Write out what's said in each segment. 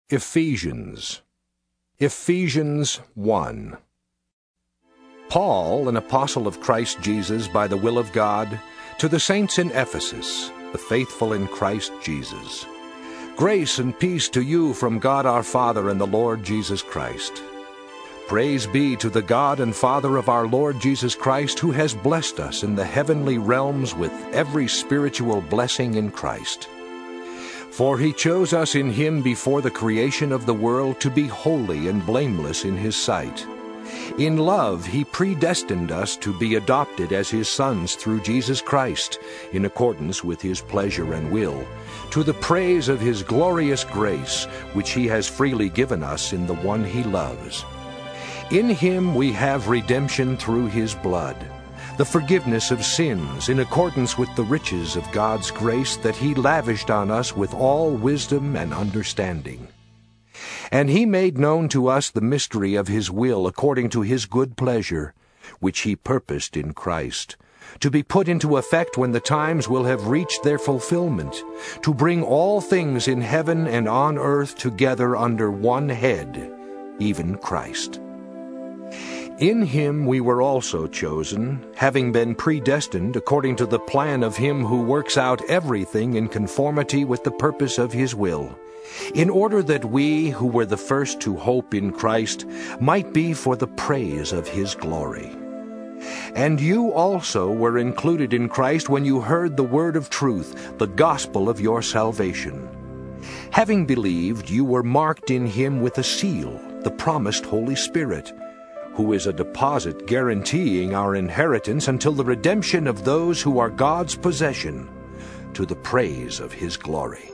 Ephesians 1. Paul, an apostle of Christ Jesus by the will of God, to the saints in Ephesus, the faithful in Christ Jesus. Grace and peace to you from God our Father and the Lord Jesus Christ. Praise be to the God and Father of our Lord Jesus Christ, who has blessed us in the heavenly realms with every spiritual blessing in Christ. For he chose us in him before the creation of the world to be holy and blameless in his sight. In love he predestined us to be adopted as his sons through Jesus Christ, in accordance with his pleasure and will, to the praise of his glorious grace, which he has freely given us in the one he loves. In him we have redemption through his blood, the forgiveness of sins in accordance with the riches of God's grace that he lavished on us with all wisdom and understanding. And he made known to us the mystery of his will according to his good pleasure, which he purposed in Christ, to be put into effect when the times will have reached their fulfillment, to bring all things in heaven and on earth together under one head, even Christ. In him we were also chosen, having been predestined according to the plan of him who works out everything in conformity with the purpose of his will, in order that we, who were the first to hope in Christ, might be for the praise of his glory. And you also were included in Christ when you heard the word of truth, the gospel of your salvation. Having believed, you were marked in him with a seal, the promised Holy Spirit, who is a deposit guaranteeing our inheritance until the redemption of those who are God's possession, to the praise of his glory.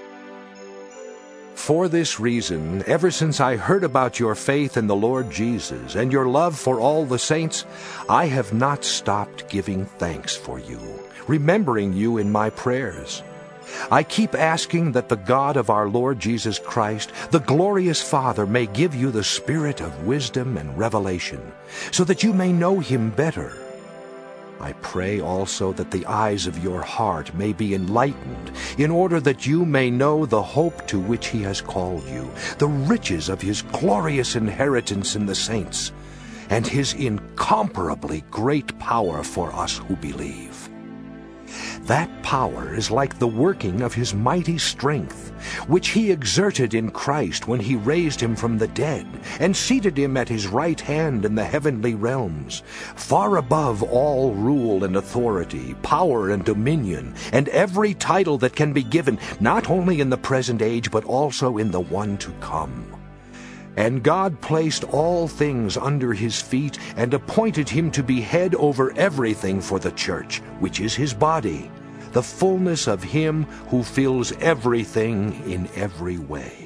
For this reason, ever since I heard about your faith in the Lord Jesus and your love for all the saints, I have not stopped giving thanks for you, remembering you in my prayers. I keep asking that the God of our Lord Jesus Christ, the glorious Father, may give you the spirit of wisdom and revelation, so that you may know him better. I pray also that the eyes of your heart may be enlightened, in order that you may know the hope to which he has called you, the riches of his glorious inheritance in the saints, and his incomparably great power for us who believe. That power is like the working of his mighty strength, which he exerted in Christ when he raised him from the dead and seated him at his right hand in the heavenly realms, far above all rule and authority, power and dominion, and every title that can be given, not only in the present age but also in the one to come. And God placed all things under his feet and appointed him to be head over everything for the church, which is his body, the fullness of him who fills everything in every way.